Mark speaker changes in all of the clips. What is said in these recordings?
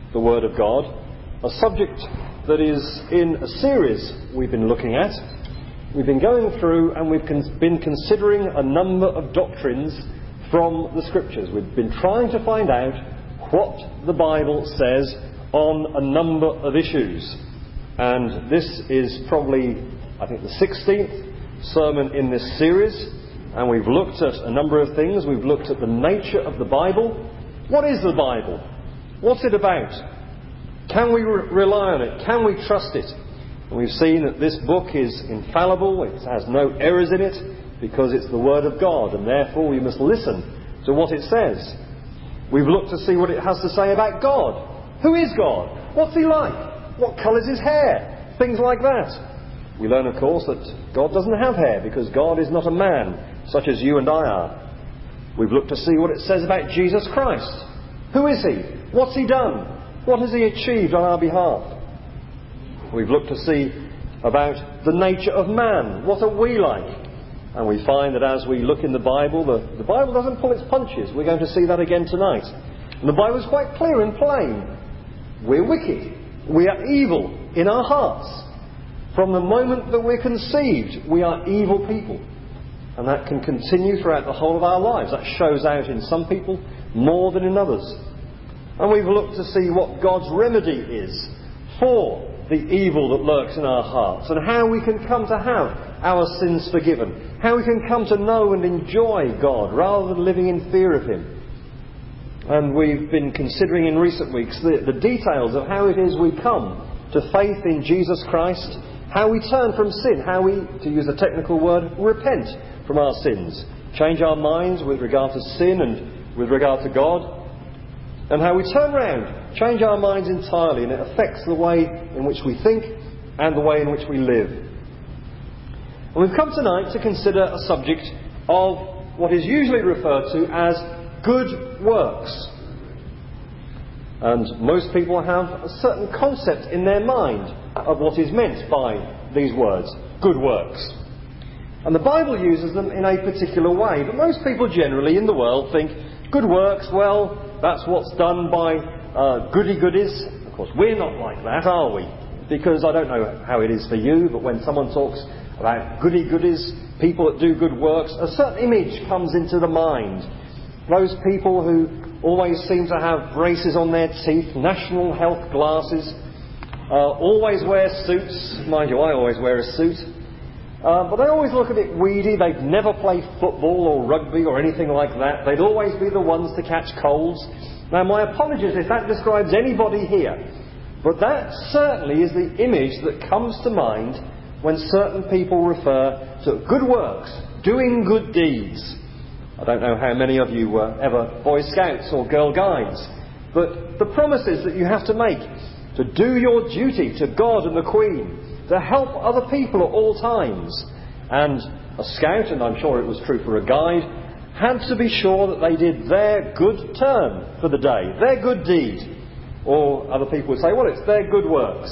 Speaker 1: the Word of God, a subject that is in a series we've been looking at. We've been going through and we've been considering a number of doctrines from the Scriptures. We've been trying to find out what the Bible says on a number of issues. And this is probably, I think, the 16th sermon in this series. And we've looked at a number of things. We've looked at the nature of the Bible. What is the Bible? What's it about? Can we rely on it? Can we trust it? And we've seen that this book is infallible. It has no errors in it because it's the Word of God, and therefore we must listen to what it says. We've looked to see what it has to say about God. Who is God? What's He like? What colour's His hair? Things like that. We learn, of course, that God doesn't have hair because God is not a man such as you and I are. We've looked to see what it says about Jesus Christ. Who is He? What's He done? What has He achieved on our behalf? We've looked to see about the nature of man. What are we like? And we find that as we look in the Bible, the Bible doesn't pull its punches. We're going to see that again tonight. And the Bible is quite clear and plain. We're wicked. We are evil in our hearts. From the moment that we're conceived, we are evil people. And that can continue throughout the whole of our lives. That shows out in some people more than in others. And we've looked to see what God's remedy is for the evil that lurks in our hearts, and how we can come to have our sins forgiven, how we can come to know and enjoy God rather than living in fear of Him. And we've been considering in recent weeks the details of how it is we come to faith in Jesus Christ, how we turn from sin, how we, to use a technical word, repent from our sins, change our minds with regard to sin and with regard to God, and how we turn round, change our minds entirely, and it affects the way in which we think and the way in which we live. And we've come tonight to consider a subject of what is usually referred to as good works. And most people have a certain concept in their mind of what is meant by these words, good works. And the Bible uses them in a particular way, but most people generally in the world think good works, well, that's what's done by goody-goodies. Of course, we're not like that, are we? Because I don't know how it is for you, but when someone talks about goody-goodies, people that do good works, a certain image comes into the mind. Those people who always seem to have braces on their teeth, national health glasses, always wear suits. Mind you, I always wear a suit. But they always look a bit weedy. They'd never play football or rugby or anything like that. They'd always be the ones to catch colds. Now, my apologies if that describes anybody here. But that certainly is the image that comes to mind when certain people refer to good works, doing good deeds. I don't know how many of you were ever Boy Scouts or Girl Guides, but the promises that you have to make to do your duty to God and the Queen, to help other people at all times. And a scout, and I'm sure it was true for a guide, had to be sure that they did their good turn for the day, their good deed. Or other people would say, well, it's their good works.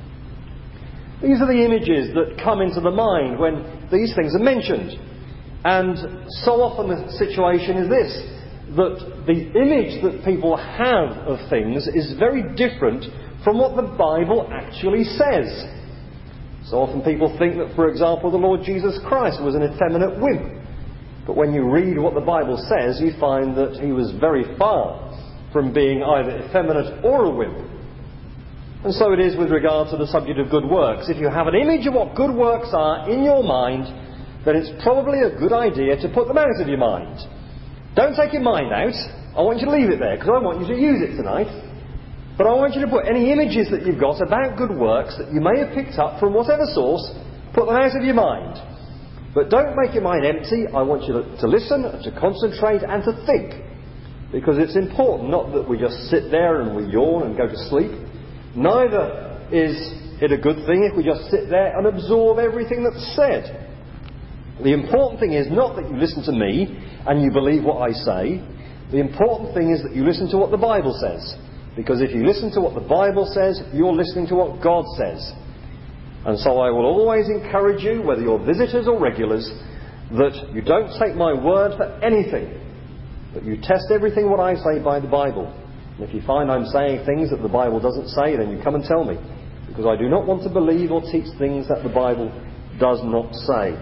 Speaker 1: These are the images that come into the mind when these things are mentioned. And so often the situation is this, that the image that people have of things is very different from what the Bible actually says. So often people think that, for example, the Lord Jesus Christ was an effeminate wimp. But when you read what the Bible says, you find that He was very far from being either effeminate or a wimp. And so it is with regard to the subject of good works. If you have an image of what good works are in your mind, then it's probably a good idea to put them out of your mind. Don't take your mind out. I want you to leave it there because I want you to use it tonight. But I want you to put any images that you've got about good works that you may have picked up from whatever source, put them out of your mind. But don't make your mind empty. I want you to listen, to concentrate and to think. Because it's important not that we just sit there and we yawn and go to sleep. Neither is it a good thing if we just sit there and absorb everything that's said. The important thing is not that you listen to me and you believe what I say. The important thing is that you listen to what the Bible says. Because if you listen to what the Bible says, you're listening to what God says. And so I will always encourage you, whether you're visitors or regulars, that you don't take my word for anything, but you test everything what I say by the Bible. And if you find I'm saying things that the Bible doesn't say, then you come and tell me, because I do not want to believe or teach things that the Bible does not say.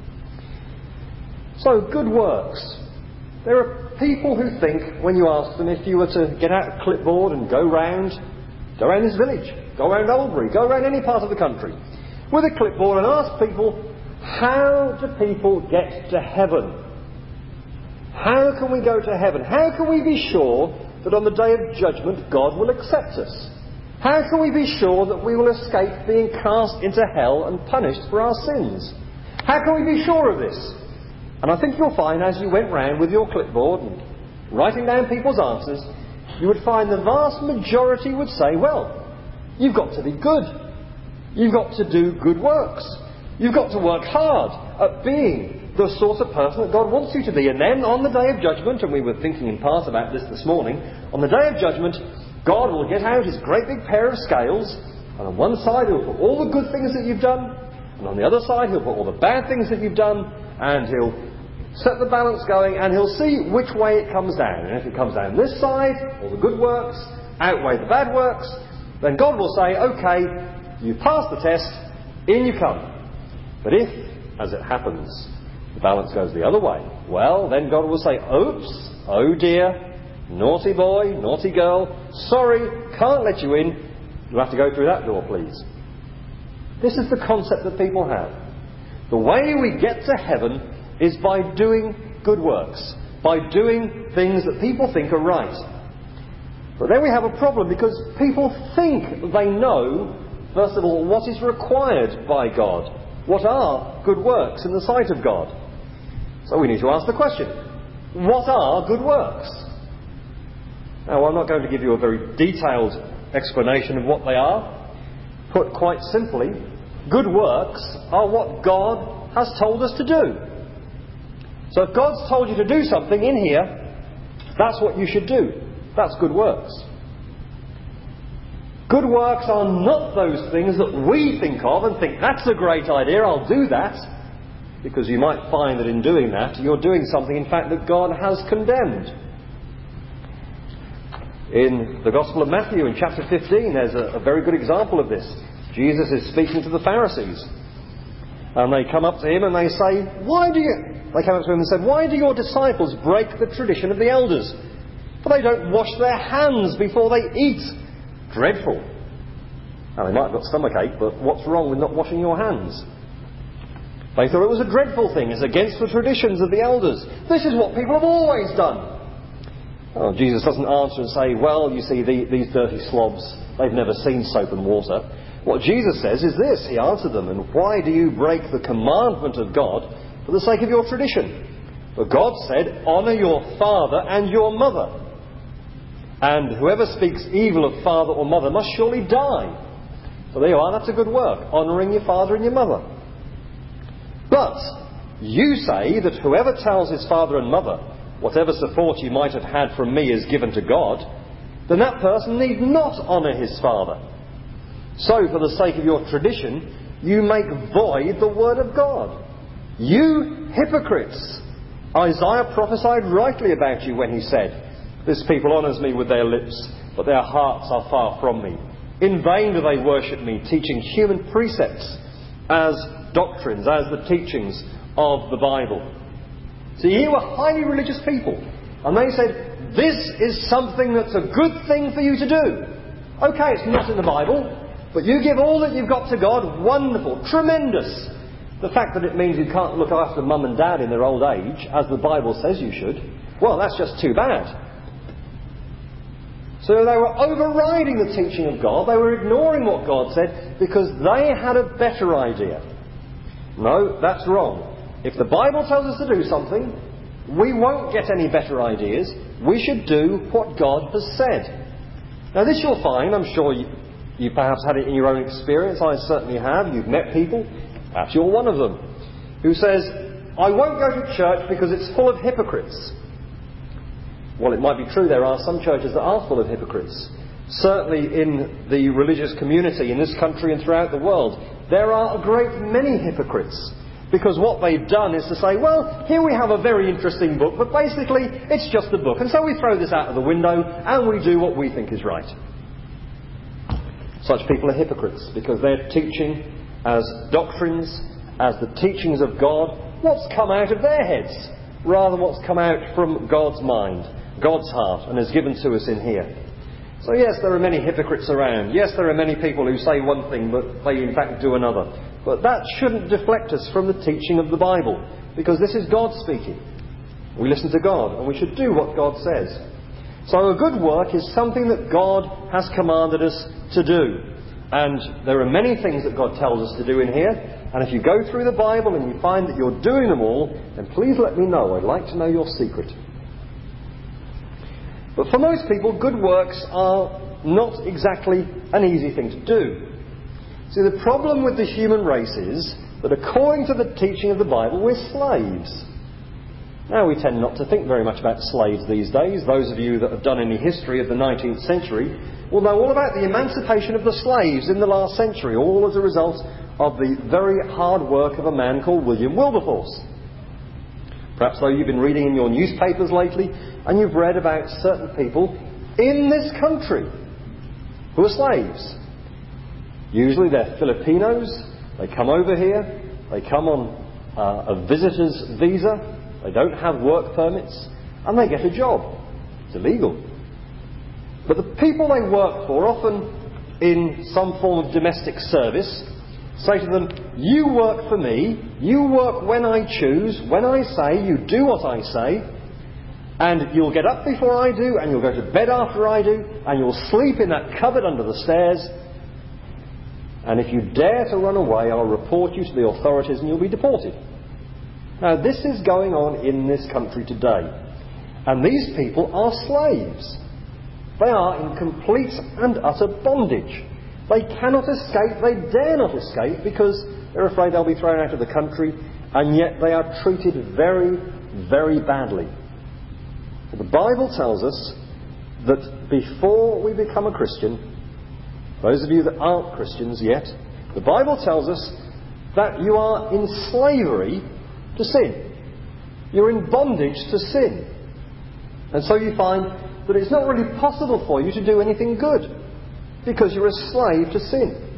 Speaker 1: So, good works. There are people who think, when you ask them, if you were to get out a clipboard and go round this village, go round Albury, go round any part of the country, with a clipboard and ask people, how do people get to heaven? How can we go to heaven? How can we be sure that on the day of judgment God will accept us? How can we be sure that we will escape being cast into hell and punished for our sins? How can we be sure of this? And I think you'll find, as you went round with your clipboard and writing down people's answers, you would find the vast majority would say, well, you've got to be good. You've got to do good works. You've got to work hard at being the sort of person that God wants you to be. And then on the day of judgment, and we were thinking in part about this morning, on the day of judgment, God will get out his great big pair of scales, and on one side he'll put all the good things that you've done, and on the other side he'll put all the bad things that you've done, and he'll set the balance going, and he'll see which way it comes down. And if it comes down this side, all the good works outweigh the bad works, then God will say, OK, you passed the test, in you come. But if, as it happens, the balance goes the other way, well, then God will say, oops, oh dear, naughty boy, naughty girl, sorry, can't let you in. You'll have to go through that door, please. This is the concept that people have. The way we get to heaven is by doing good works, by doing things that people think are right. But then we have a problem, because people think they know, first of all, what is required by God. What are good works in the sight of God? So we need to ask the question, what are good works? Now, I'm not going to give you a very detailed explanation of what they are. Put quite simply, good works are what God has told us to do. So if God's told you to do something in here, that's what you should do. That's good works. Good works are not those things that we think of and think, that's a great idea, I'll do that. Because you might find that in doing that, you're doing something, in fact, that God has condemned. In the Gospel of Matthew, in chapter 15, there's a very good example of this. Jesus is speaking to the Pharisees. And they come up to him and they say, They came up to him and said, why do your disciples break the tradition of the elders? For they don't wash their hands before they eat. Dreadful. Now, they might have got stomachache, but what's wrong with not washing your hands? They thought it was a dreadful thing. It's against the traditions of the elders. This is what people have always done. Oh, Jesus doesn't answer and say, well, you see, these dirty slobs, they've never seen soap and water. What Jesus says is this. He answered them, and why do you break the commandment of God for the sake of your tradition? For God said, honour your father and your mother. And whoever speaks evil of father or mother must surely die. So there you are, that's a good work, honouring your father and your mother. But you say that whoever tells his father and mother, whatever support you might have had from me is given to God, then that person need not honour his father. So for the sake of your tradition, you make void the word of God. You hypocrites! Isaiah prophesied rightly about you when he said, this people honours me with their lips, but their hearts are far from me. In vain do they worship me, teaching human precepts as doctrines, as the teachings of the Bible. See, here were highly religious people, and they said, this is something that's a good thing for you to do. Okay, it's not in the Bible, but you give all that you've got to God, wonderful, tremendous. The fact that it means you can't look after mum and dad in their old age, as the Bible says you should, well, that's just too bad. So they were overriding the teaching of God. They were ignoring what God said because they had a better idea. No, that's wrong. If the Bible tells us to do something, we won't get any better ideas. We should do what God has said. Now this you'll find, I'm sure you perhaps had it in your own experience. I certainly have. You've met people, perhaps you're one of them, who says, I won't go to church because it's full of hypocrites. Well, it might be true there are some churches that are full of hypocrites. Certainly in the religious community in this country and throughout the world, there are a great many hypocrites. Because what they've done is to say, well, here we have a very interesting book, but basically it's just a book. And so we throw this out of the window and we do what we think is right. Such people are hypocrites because they're teaching as doctrines, as the teachings of God, what's come out of their heads, rather than what's come out from God's mind, God's heart, and is given to us in here. So yes, there are many hypocrites around. Yes, there are many people who say one thing, but they in fact do another. But that shouldn't deflect us from the teaching of the Bible, because this is God speaking. We listen to God, and we should do what God says. So a good work is something that God has commanded us to do. And there are many things that God tells us to do in here. And if you go through the Bible and you find that you're doing them all, then please let me know. I'd like to know your secret. But for most people, good works are not exactly an easy thing to do. See, the problem with the human race is that according to the teaching of the Bible, we're slaves. Now, we tend not to think very much about slaves these days. Those of you that have done any history of the 19th century will know all about the emancipation of the slaves in the last century, all as a result of the very hard work of a man called William Wilberforce. Perhaps though you've been reading in your newspapers lately and you've read about certain people in this country who are slaves. Usually they're Filipinos. They come over here. They come on a visitor's visa. They don't have work permits. And they get a job. It's illegal. But the people they work for, often in some form of domestic service, say to them, you work for me, you work when I choose, when I say, you do what I say, and you'll get up before I do, and you'll go to bed after I do, and you'll sleep in that cupboard under the stairs, and if you dare to run away, I'll report you to the authorities and you'll be deported. Now, this is going on in this country today. And these people are slaves. They are in complete and utter bondage. They cannot escape, they dare not escape, because they're afraid they'll be thrown out of the country, and yet they are treated very, very badly. The Bible tells us that before we become a Christian, those of you that aren't Christians yet, the Bible tells us that you are in slavery to sin. You're in bondage to sin. And so you find that it's not really possible for you to do anything good, because you're a slave to sin.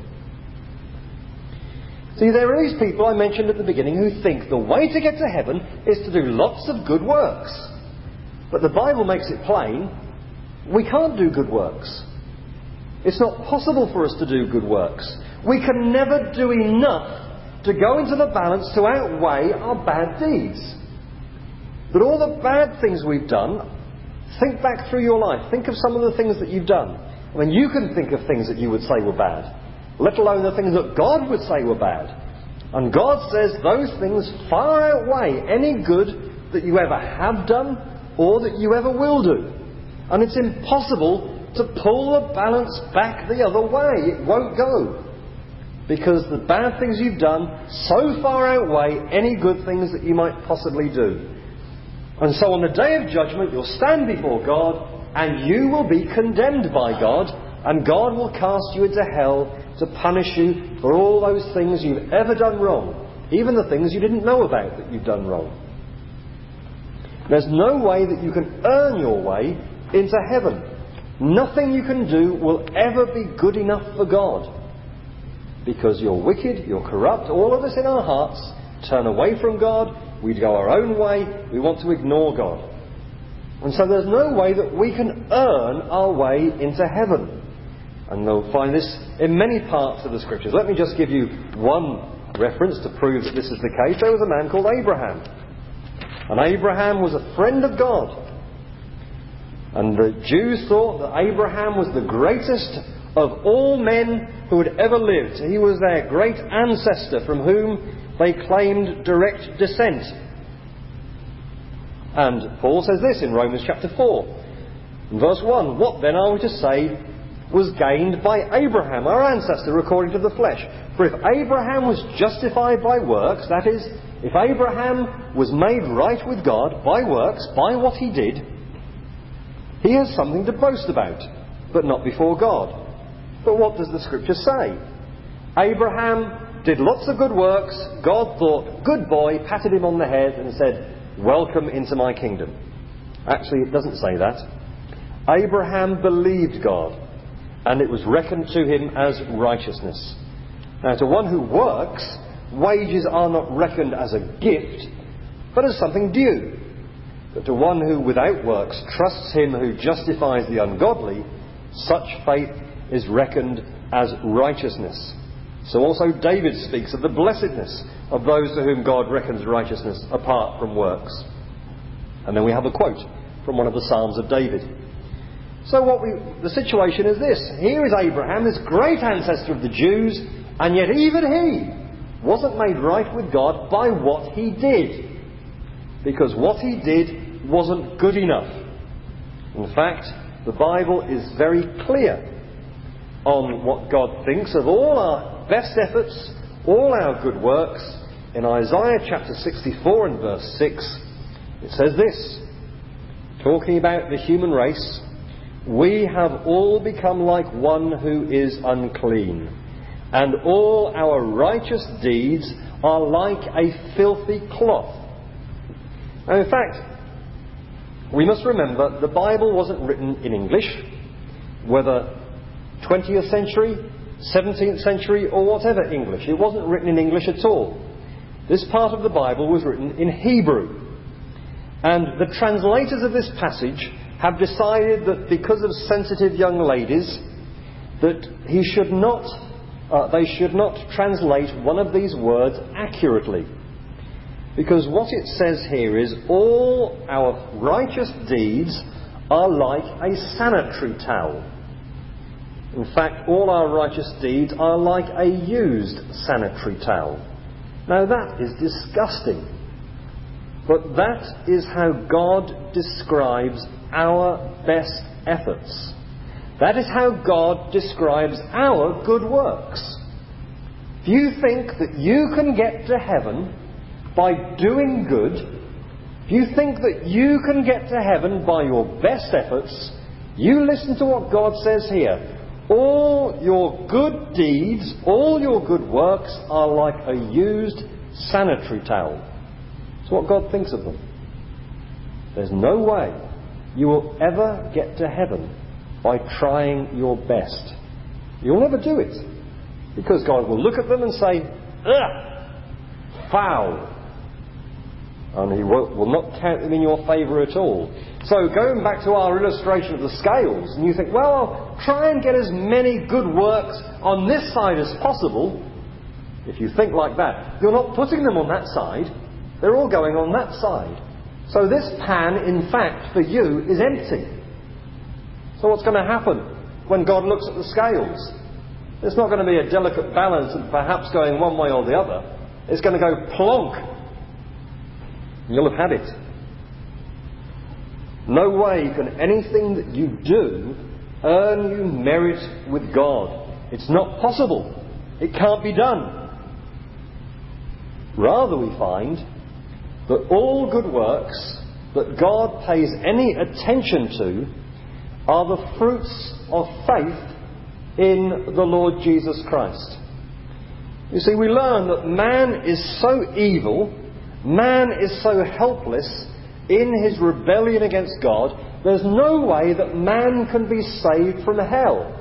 Speaker 1: See, there are these people I mentioned at the beginning who think the way to get to heaven is to do lots of good works. But the Bible makes it plain, we can't do good works. It's not possible for us to do good works. We can never do enough to go into the balance to outweigh our bad deeds. But all the bad things we've done, think back through your life. Think of some of the things that you've done. I mean, you can think of things that you would say were bad, let alone the things that God would say were bad. And God says those things far outweigh any good that you ever have done or that you ever will do. And it's impossible to pull the balance back the other way. It won't go. Because the bad things you've done so far outweigh any good things that you might possibly do. And so on the day of judgment, you'll stand before God and you will be condemned by God, and God will cast you into hell to punish you for all those things you've ever done wrong, even the things you didn't know about that you've done wrong. There's no way that you can earn your way into heaven. Nothing you can do will ever be good enough for God. Because you're wicked, you're corrupt, all of us in our hearts turn away from God, we go our own way, we want to ignore God. And so there's no way that we can earn our way into heaven. And you'll find this in many parts of the Scriptures. Let me just give you one reference to prove that this is the case. There was a man called Abraham. And Abraham was a friend of God. And the Jews thought that Abraham was the greatest of all men who had ever lived. He was their great ancestor from whom they claimed direct descent. And Paul says this in Romans chapter 4, in verse 1, what then are we to say was gained by Abraham, our ancestor, according to the flesh? For if Abraham was justified by works, that is, if Abraham was made right with God by works, by what he did, he has something to boast about, but not before God. But what does the Scripture say? Abraham did lots of good works. God thought, good boy, patted him on the head and said, welcome into my kingdom. Actually, it doesn't say that. Abraham believed God, and it was reckoned to him as righteousness. Now, to one who works, wages are not reckoned as a gift, but as something due. But to one who without works trusts him who justifies the ungodly, such faith is reckoned as righteousness. So also David speaks of the blessedness of those to whom God reckons righteousness apart from works. And then we have a quote from one of the Psalms of David. So the situation is this. Here is Abraham, this great ancestor of the Jews, and yet even he wasn't made right with God by what he did. Because what he did wasn't good enough. In fact, the Bible is very clear on what God thinks of all our best efforts, all our good works. In Isaiah chapter 64 and verse 6, it says this, talking about the human race, we have all become like one who is unclean, and all our righteous deeds are like a filthy cloth. Now, in fact, we must remember the Bible wasn't written in English, whether 20th century, 17th century, or whatever English. It wasn't written in English at all. This part of the Bible was written in Hebrew. And the translators of this passage have decided that because of sensitive young ladies, that they should not translate one of these words accurately. Because what it says here is, all our righteous deeds are like a sanitary towel. In fact, all our righteous deeds are like a used sanitary towel. Now that is disgusting. But that is how God describes our best efforts. That is how God describes our good works. If you think that you can get to heaven by doing good, if you think that you can get to heaven by your best efforts, you listen to what God says here. All your good deeds, all your good works are like a used sanitary towel. That's what God thinks of them. There's no way you will ever get to heaven by trying your best. You'll never do it. Because God will look at them and say, ugh, foul. And He will not count them in your favour at all. So going back to our illustration of the scales, and you think, well, I'll try and get as many good works on this side as possible. If you think like that, you're not putting them on that side. They're all going on that side. So this pan, in fact, for you, is empty. So what's going to happen when God looks at the scales? It's not going to be a delicate balance and perhaps going one way or the other. It's going to go plonk. You'll have had it. No way can anything that you do earn you merit with God. It's not possible. It can't be done. Rather, we find that all good works that God pays any attention to are the fruits of faith in the Lord Jesus Christ. You see, we learn that man is so evil, man is so helpless in his rebellion against God, there's no way that man can be saved from hell.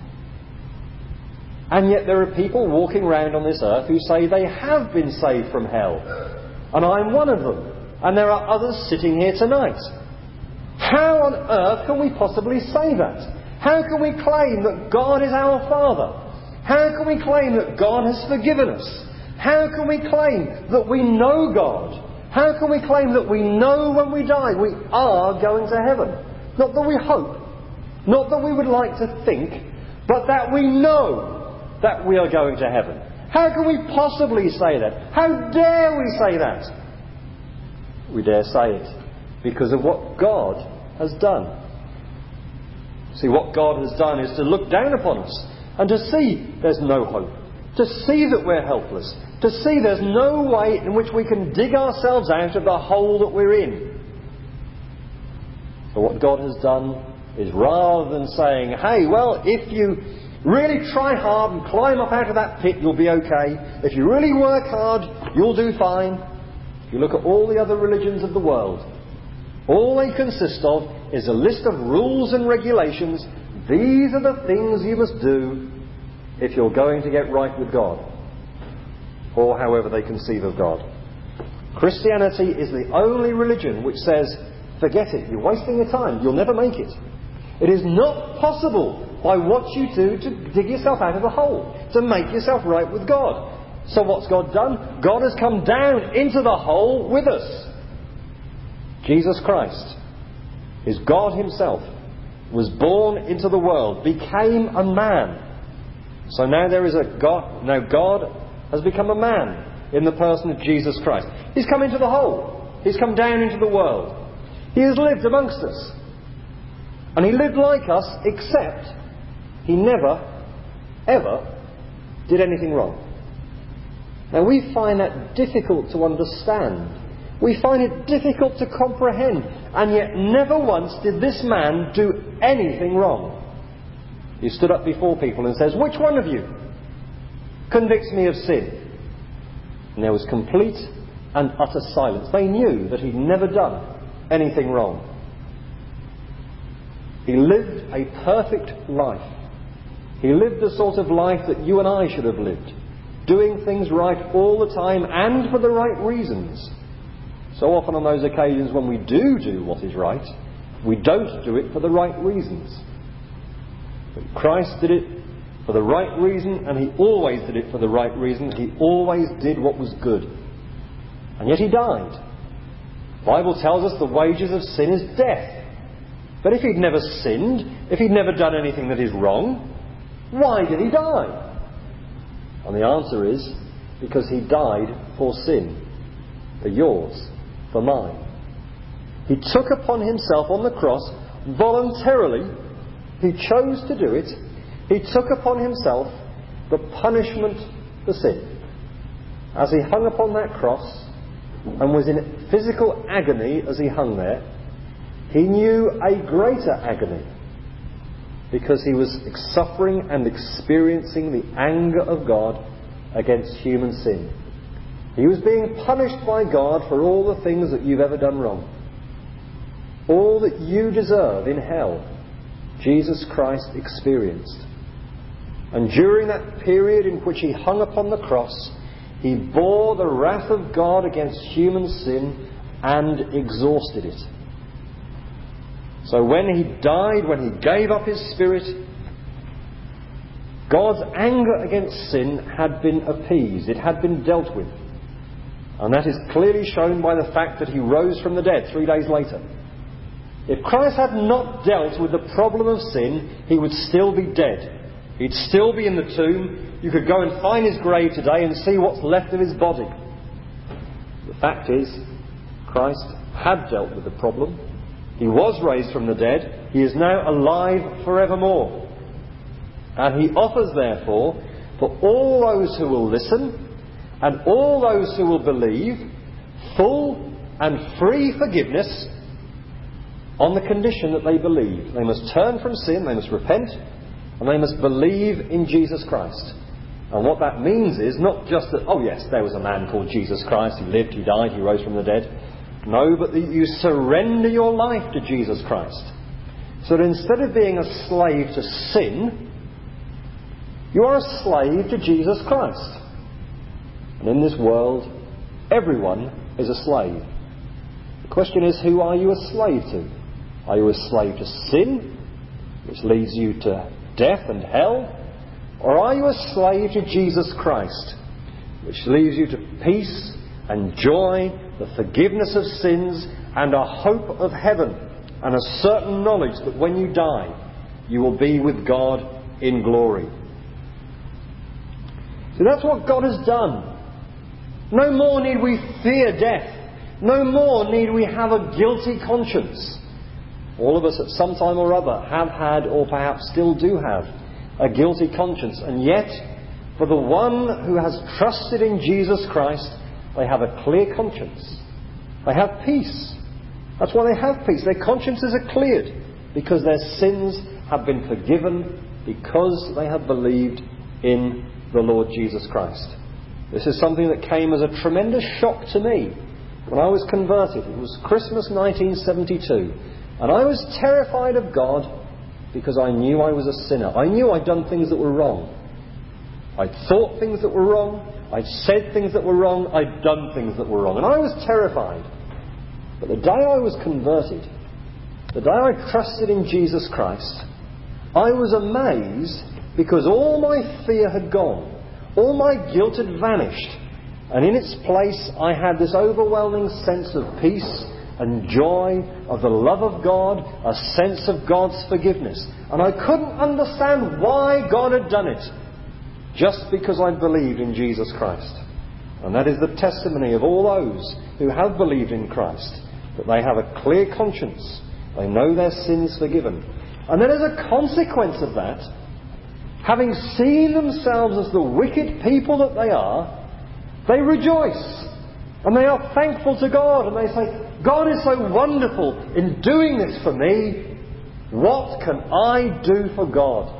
Speaker 1: And yet there are people walking around on this earth who say they have been saved from hell. And I'm one of them. And there are others sitting here tonight. How on earth can we possibly say that? How can we claim that God is our Father? How can we claim that God has forgiven us? How can we claim that we know God? How can we claim that we know when we die we are going to heaven? Not that we hope, not that we would like to think, but that we know that we are going to heaven. How can we possibly say that? How dare we say that? We dare say it because of what God has done. See, what God has done is to look down upon us and to see there's no hope, to see that we're helpless, to see there's no way in which we can dig ourselves out of the hole that we're in. So what God has done is, rather than saying, hey, well, if you really try hard and climb up out of that pit, you'll be okay. If you really work hard, you'll do fine. If you look at all the other religions of the world, all they consist of is a list of rules and regulations. These are the things you must do if you're going to get right with God, or however they conceive of God. Christianity is the only religion which says, forget it, you're wasting your time, you'll never make it. It is not possible by what you do to dig yourself out of the hole, to make yourself right with God. So what's God done? God has come down into the hole with us. Jesus Christ is God himself, was born into the world, became a man. So now there is a God. Now God has become a man in the person of Jesus Christ. He's come into the hole. He's come down into the world. He has lived amongst us. And he lived like us, except he never, ever did anything wrong. Now we find that difficult to understand. We find it difficult to comprehend. And yet never once did this man do anything wrong. He stood up before people and says, which one of you convicts me of sin? And there was complete and utter silence. They knew that he'd never done anything wrong. He lived a perfect life. He lived the sort of life that you and I should have lived, doing things right all the time and for the right reasons. So often on those occasions when we do what is right, we don't do it for the right reasons. But Christ did it for the right reason, and he always did it for the right reason. He always did what was good. And yet he died. The Bible tells us the wages of sin is death. But if he'd never sinned, if he'd never done anything that is wrong, why did he die? And the answer is, because he died for sin. For yours, for mine. He took upon himself on the cross, voluntarily, he chose to do it, he took upon himself the punishment for sin. As he hung upon that cross, and was in physical agony as he hung there, he knew a greater agony, because he was suffering and experiencing the anger of God against human sin. He was being punished by God for all the things that you've ever done wrong. All that you deserve in hell, Jesus Christ experienced. And during that period in which he hung upon the cross, he bore the wrath of God against human sin and exhausted it. So when he died, when he gave up his spirit, God's anger against sin had been appeased. It had been dealt with. And that is clearly shown by the fact that he rose from the dead 3 days later. If Christ had not dealt with the problem of sin, he would still be dead. He'd still be in the tomb. You could go and find his grave today and see what's left of his body. The fact is, Christ had dealt with the problem. He was raised from the dead. He is now alive forevermore. And he offers, therefore, for all those who will listen and all those who will believe, full and free forgiveness on the condition that they believe. They must turn from sin, they must repent, and they must believe in Jesus Christ. And what that means is not just that, oh yes, there was a man called Jesus Christ, he lived, he died, he rose from the dead. No, but that you surrender your life to Jesus Christ. So that instead of being a slave to sin, you are a slave to Jesus Christ. And in this world, everyone is a slave. The question is, who are you a slave to? Are you a slave to sin, which leads you to death and hell? Or are you a slave to Jesus Christ, which leads you to peace and joy, the forgiveness of sins, and a hope of heaven, and a certain knowledge that when you die, you will be with God in glory? So that's what God has done. No more need we fear death. No more need we have a guilty conscience. All of us at some time or other have had, or perhaps still do have, a guilty conscience. And yet, for the one who has trusted in Jesus Christ, they have a clear conscience. They have peace. That's why they have peace. Their consciences are cleared, because their sins have been forgiven because they have believed in the Lord Jesus Christ. This is something that came as a tremendous shock to me when I was converted. It was Christmas 1972, and I was terrified of God because I knew I was a sinner. I knew I'd done things that were wrong. I'd thought things that were wrong. I'd said things that were wrong. I'd done things that were wrong. And I was terrified. But the day I was converted, the day I trusted in Jesus Christ, I was amazed because all my fear had gone. All my guilt had vanished. And in its place I had this overwhelming sense of peace and joy, of the love of God, a sense of God's forgiveness. And I couldn't understand why God had done it, just because I believed in Jesus Christ. And that is the testimony of all those who have believed in Christ, that they have a clear conscience, they know their sins forgiven. And then as a consequence of that, having seen themselves as the wicked people that they are, they rejoice. And they are thankful to God. And they say, God is so wonderful in doing this for me. What can I do for God?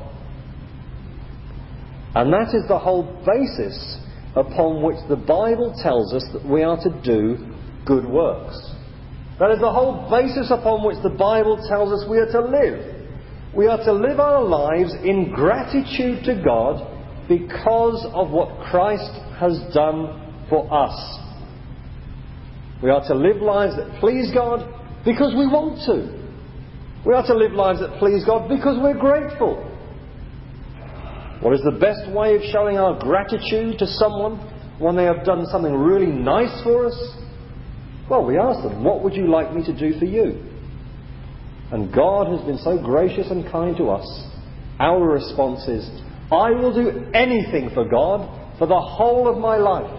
Speaker 1: And that is the whole basis upon which the Bible tells us that we are to do good works. That is the whole basis upon which the Bible tells us we are to live. We are to live our lives in gratitude to God because of what Christ has done for us. We are to live lives that please God because we want to. We are to live lives that please God because we're grateful. What is the best way of showing our gratitude to someone when they have done something really nice for us? Well, we ask them, what would you like me to do for you? And God has been so gracious and kind to us. Our response is, I will do anything for God for the whole of my life.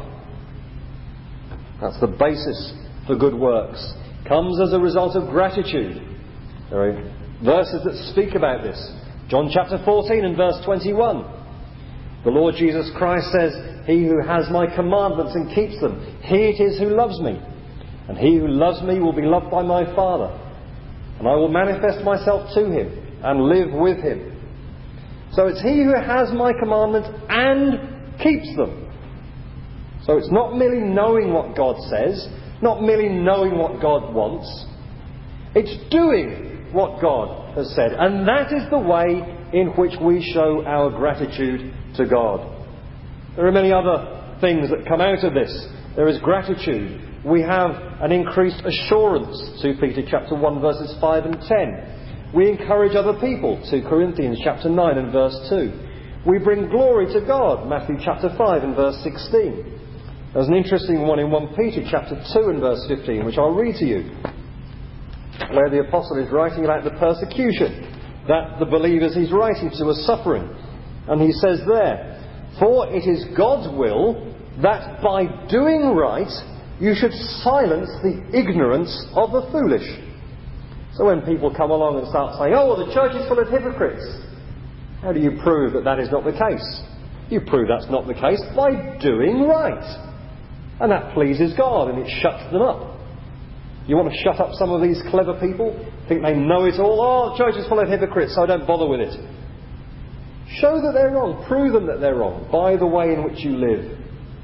Speaker 1: That's the basis for good works. Comes as a result of gratitude. There are verses that speak about this. John chapter 14 and verse 21. The Lord Jesus Christ says, He who has my commandments and keeps them, he it is who loves me. And he who loves me will be loved by my Father. And I will manifest myself to him and live with him. So it's he who has my commandments and keeps them. So it's not merely knowing what God says, not merely knowing what God wants. It's doing what God has said. And that is the way in which we show our gratitude to God. There are many other things that come out of this. There is gratitude. We have an increased assurance, 2 Peter chapter 1 verses 5 and 10. We encourage other people, 2 Corinthians chapter 9 and verse 2. We bring glory to God, Matthew chapter 5 and verse 16. There's an interesting one in 1 Peter chapter 2 and verse 15, which I'll read to you, where the apostle is writing about the persecution that the believers he's writing to are suffering. And he says there, For it is God's will that by doing right you should silence the ignorance of the foolish. So when people come along and start saying, oh, well, the church is full of hypocrites, how do you prove that that is not the case? You prove that's not the case by doing right. And that pleases God and it shuts them up. You want to shut up some of these clever people? Think they know it all? Oh, the church is full of hypocrites, so don't bother with it. Show that they're wrong. Prove them that they're wrong by the way in which you live.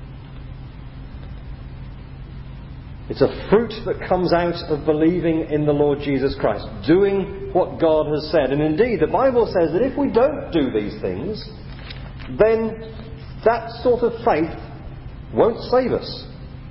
Speaker 1: It's a fruit that comes out of believing in the Lord Jesus Christ, doing what God has said. And indeed, the Bible says that if we don't do these things, then that sort of faith won't save us.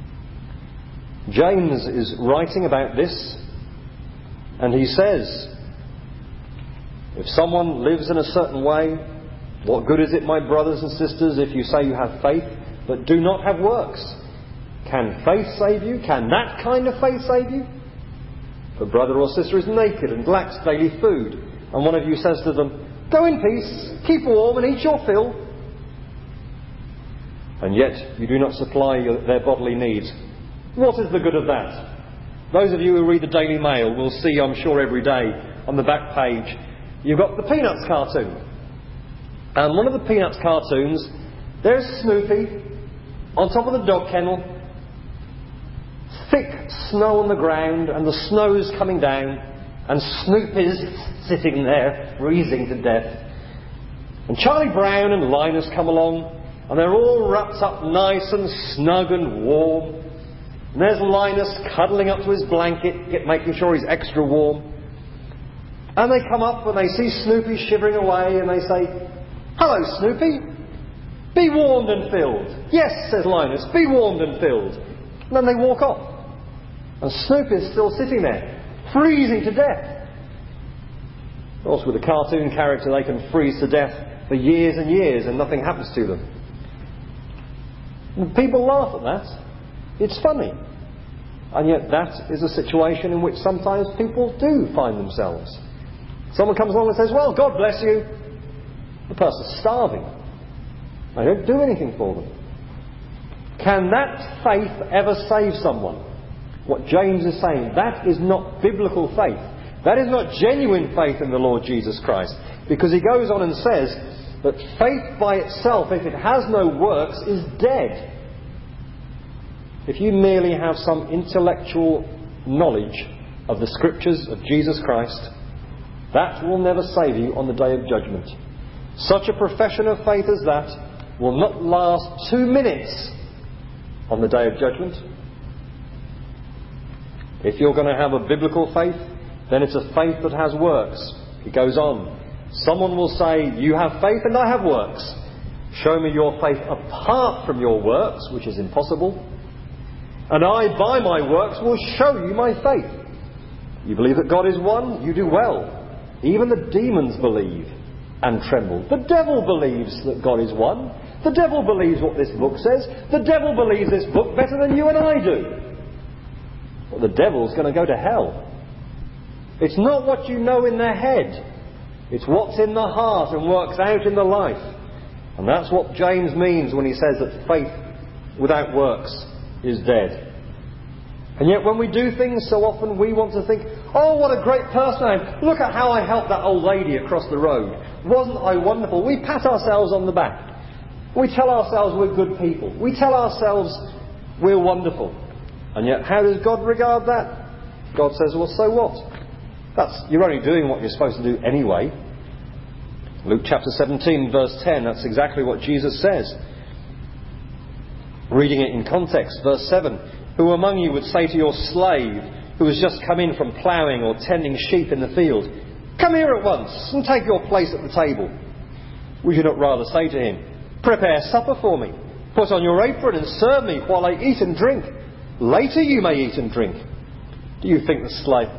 Speaker 1: James is writing about this, and he says, if someone lives in a certain way, what good is it, my brothers and sisters, if you say you have faith, but do not have works? Can faith save you? Can that kind of faith save you? If a brother or sister is naked and lacks daily food, and one of you says to them, go in peace, keep warm and eat your fill, and yet you do not supply their bodily needs, what is the good of that? Those of you who read the Daily Mail will see, I'm sure, every day on the back page, you've got the Peanuts cartoon. And one of the Peanuts cartoons, there's Snoopy on top of the dog kennel, thick snow on the ground, and the snow's coming down, and Snoopy's sitting there, freezing to death. And Charlie Brown and Linus come along, and they're all wrapped up nice and snug and warm. And there's Linus cuddling up to his blanket, making sure he's extra warm. And they come up and they see Snoopy shivering away, and they say, "Hello, Snoopy. Be warmed and filled." "Yes," says Linus, "be warmed and filled." And then they walk off. And Snoopy's still sitting there, freezing to death. Of course, with a cartoon character, they can freeze to death for years and years and nothing happens to them. And people laugh at that. It's funny. And yet that is a situation in which sometimes people do find themselves. Someone comes along and says, "Well, God bless you." The person's starving. They don't do anything for them. Can that faith ever save someone? What James is saying, that is not biblical faith. That is not genuine faith in the Lord Jesus Christ. Because he goes on and says that faith by itself, if it has no works, is dead. If you merely have some intellectual knowledge of the Scriptures of Jesus Christ, that will never save you on the day of judgment. Such a profession of faith as that will not last 2 minutes on the day of judgment. If you're going to have a biblical faith, then it's a faith that has works. He goes on. Someone will say, "You have faith and I have works. Show me your faith apart from your works," which is impossible. "And I, by my works, will show you my faith." You believe that God is one? You do well. Even the demons believe and tremble. The devil believes that God is one. The devil believes what this book says. The devil believes this book better than you and I do. Well, the devil's going to go to hell. It's not what you know in their head. It's what's in the heart and works out in the life. And that's what James means when he says that faith without works is dead. And yet when we do things, so often we want to think, "Oh, what a great person I am. Look at how I helped that old lady across the road. Wasn't I wonderful?" We pat ourselves on the back. We tell ourselves we're good people. We tell ourselves we're wonderful. And yet how does God regard that? God says, "Well, so what? You're only doing what you're supposed to do anyway." Luke chapter 17 verse 10, that's exactly what Jesus says. Reading it in context, verse 7, "Who among you would say to your slave who has just come in from ploughing or tending sheep in the field, 'Come here at once and take your place at the table'? Would you not rather say to him, 'Prepare supper for me, put on your apron and serve me while I eat and drink. Later you may eat and drink'? Do you thank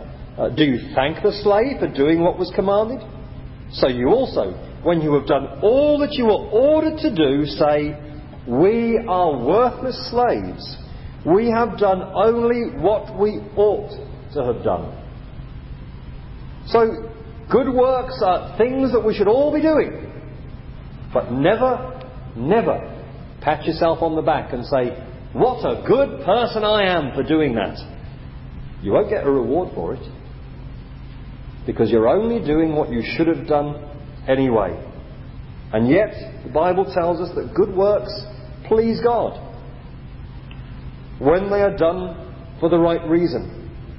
Speaker 1: the slave for doing what was commanded? So you also, when you have done all that you were ordered to do, say, 'We are worthless slaves. We have done only what we ought to have done.'" So, good works are things that we should all be doing. But never, never pat yourself on the back and say, "What a good person I am for doing that." You won't get a reward for it. Because you're only doing what you should have done anyway. And yet, the Bible tells us that good works please God when they are done for the right reason.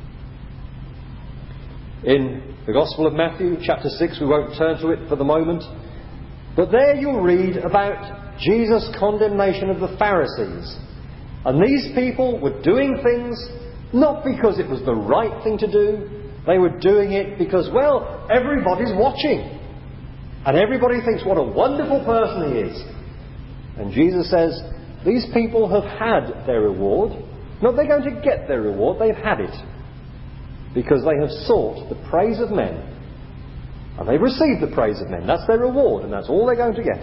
Speaker 1: In the Gospel of Matthew, chapter 6, we won't turn to it for the moment, but there you'll read about Jesus' condemnation of the Pharisees. And these people were doing things not because it was the right thing to do. They were doing it because, well, everybody's watching. And everybody thinks what a wonderful person he is. And Jesus says, these people have had their reward. Not they're going to get their reward, they've had it. Because they have sought the praise of men. And they've received the praise of men. That's their reward, and that's all they're going to get.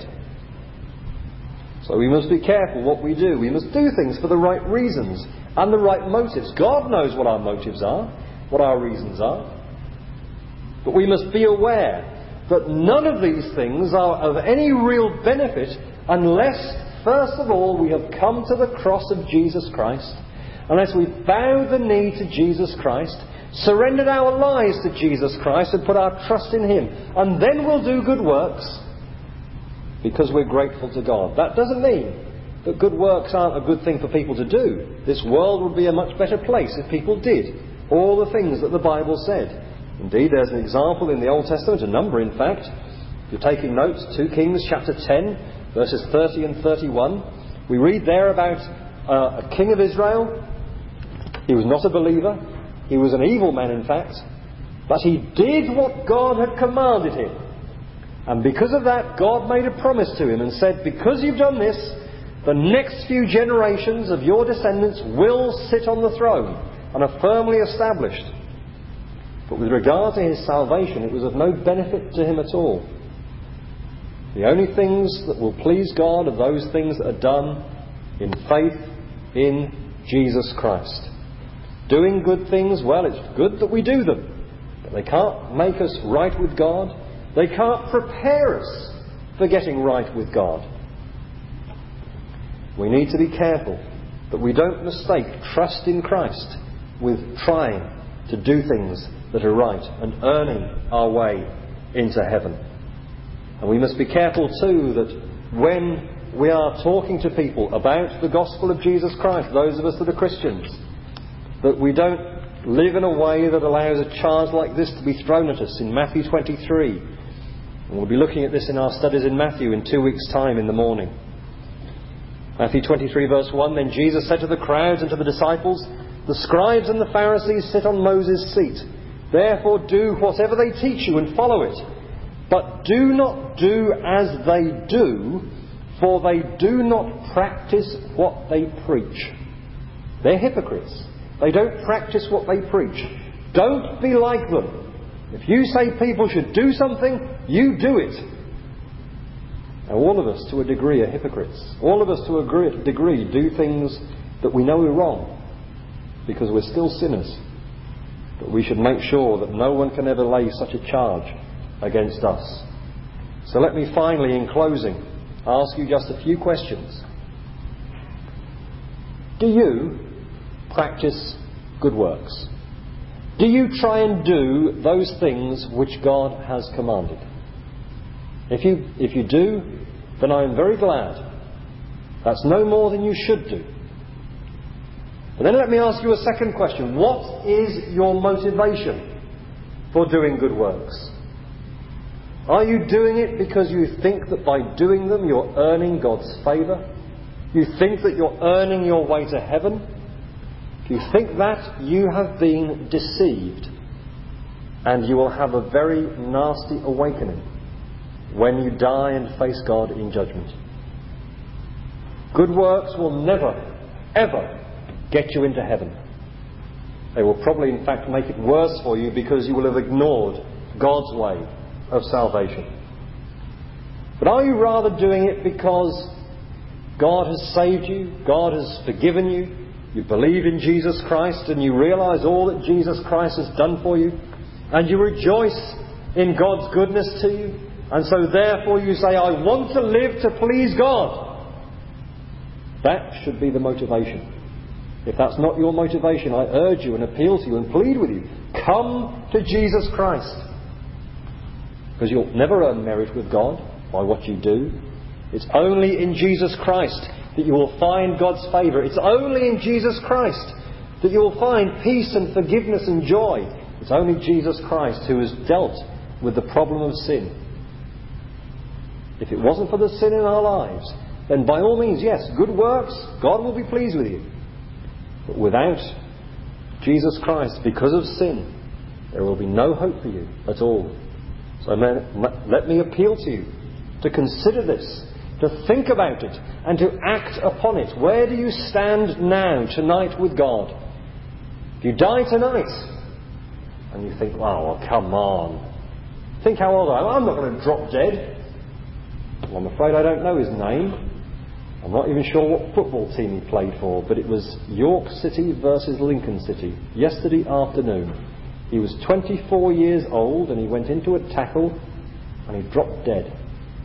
Speaker 1: So we must be careful what we do. We must do things for the right reasons and the right motives. God knows what our motives are, what our reasons are. But we must be aware that none of these things are of any real benefit unless, first of all, we have come to the cross of Jesus Christ, unless we've bowed the knee to Jesus Christ, surrendered our lives to Jesus Christ and put our trust in Him. And then we'll do good works because we're grateful to God. That doesn't mean that good works aren't a good thing for people to do. This world would be a much better place if people did all the things that the Bible said. Indeed, there's an example in the Old Testament, a number in fact, If you're taking notes, 2 Kings chapter 10, verses 30 and 31, we read there about a king of Israel. He was not a believer. He was an evil man, in fact. But he did what God had commanded him. And because of that, God made a promise to him and said, because you've done this, the next few generations of your descendants will sit on the throne and are firmly established. But with regard to his salvation, it was of no benefit to him at all. The only things that will please God are those things that are done in faith in Jesus Christ. Doing good things, well, it's good that we do them. But they can't make us right with God. They can't prepare us for getting right with God. We need to be careful that we don't mistake trust in Christ with trying to do things that are right and earning our way into heaven. And we must be careful too that when we are talking to people about the gospel of Jesus Christ, those of us that are Christians, that we don't live in a way that allows a charge like this to be thrown at us in Matthew 23. And we'll be looking at this in our studies in Matthew in 2 weeks' time in the morning. Matthew 23 verse 1, then Jesus said to the crowds and to the disciples, the scribes and the Pharisees sit on Moses' seat. Therefore do whatever they teach you and follow it. But do not do as they do, for they do not practice what they preach. They're hypocrites. They don't practice what they preach. Don't be like them. If you say people should do something, you do it. Now, all of us, to a degree, are hypocrites. All of us, to a degree, do things that we know are wrong, because we're still sinners. But we should make sure that no one can ever lay such a charge against us. So let me finally, in closing, ask you just a few questions. Do you practice good works? Do you try and do those things which God has commanded? If you do, then I am very glad. That's no more than you should do. But then let me ask you a second question. What is your motivation for doing good works? Are you doing it because you think that by doing them you're earning God's favour? You think that you're earning your way to heaven? If you think that, you have been deceived, and you will have a very nasty awakening when you die and face God in judgment. Good works will never, ever get you into heaven. They will probably, in fact, make it worse for you, because you will have ignored God's way of salvation. But are you rather doing it because God has saved you, God has forgiven you, you believe in Jesus Christ, and you realise all that Jesus Christ has done for you, and you rejoice in God's goodness to you, and so therefore you say, I want to live to please God? That should be the motivation. If that's not your motivation, I urge you and appeal to you and plead with you, come to Jesus Christ. Because you'll never earn merit with God by what you do. It's only in Jesus Christ that you will find God's favour. It's only in Jesus Christ that you will find peace and forgiveness and joy. It's only Jesus Christ who has dealt with the problem of sin. If it wasn't for the sin in our lives, then by all means, yes, good works, God will be pleased with you. But without Jesus Christ, because of sin, there will be no hope for you at all. So let me appeal to you to consider this, to think about it, and to act upon it. Where do you stand now, tonight, with God? If you die tonight, and you think, oh, well, come on. Think how old I am. I'm not going to drop dead. Well, I'm afraid I don't know his name. I'm not even sure what football team he played for, but it was York City versus Lincoln City yesterday afternoon. He was 24 years old, and he went into a tackle and he dropped dead.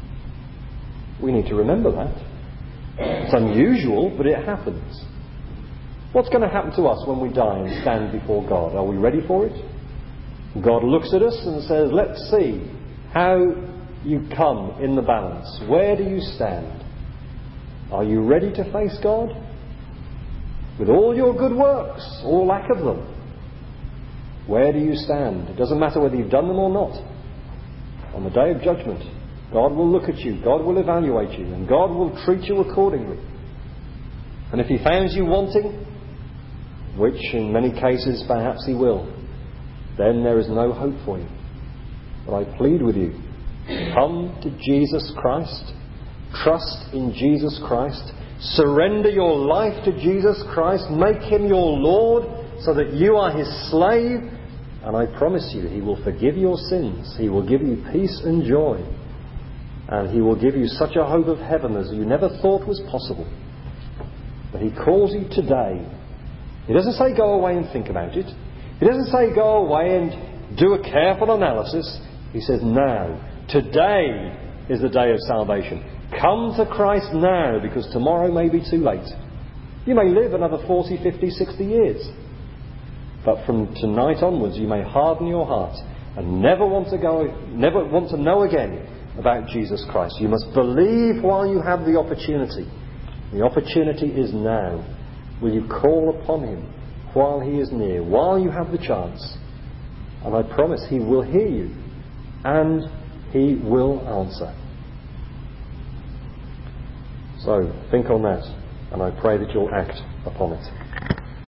Speaker 1: We need to remember that. It's unusual, but it happens. What's going to happen to us when we die and stand before God? Are we ready for it? God looks at us and says, let's see how you come in the balance. Where do you stand? Are you ready to face God? With all your good works, or lack of them. Where do you stand? It doesn't matter whether you've done them or not. On the day of judgment, God will look at you, God will evaluate you, and God will treat you accordingly. And if He finds you wanting, which in many cases perhaps He will, then there is no hope for you. But I plead with you, come to Jesus Christ, trust in Jesus Christ, surrender your life to Jesus Christ, make Him your Lord so that you are His slave, and I promise you He will forgive your sins, He will give you peace and joy, and He will give you such a hope of heaven as you never thought was possible. But He calls you today. He doesn't say go away and think about it. He doesn't say go away and do a careful analysis. He says now, today is the day of salvation. Come to Christ now, because tomorrow may be too late. You may live another 40, 50, 60 years. But from tonight onwards you may harden your heart and never want to know again about Jesus Christ. You must believe while you have the opportunity. The opportunity is now. Will you call upon Him while He is near, while you have the chance? And I promise He will hear you and He will answer. So think on that, and I pray that you'll act upon it.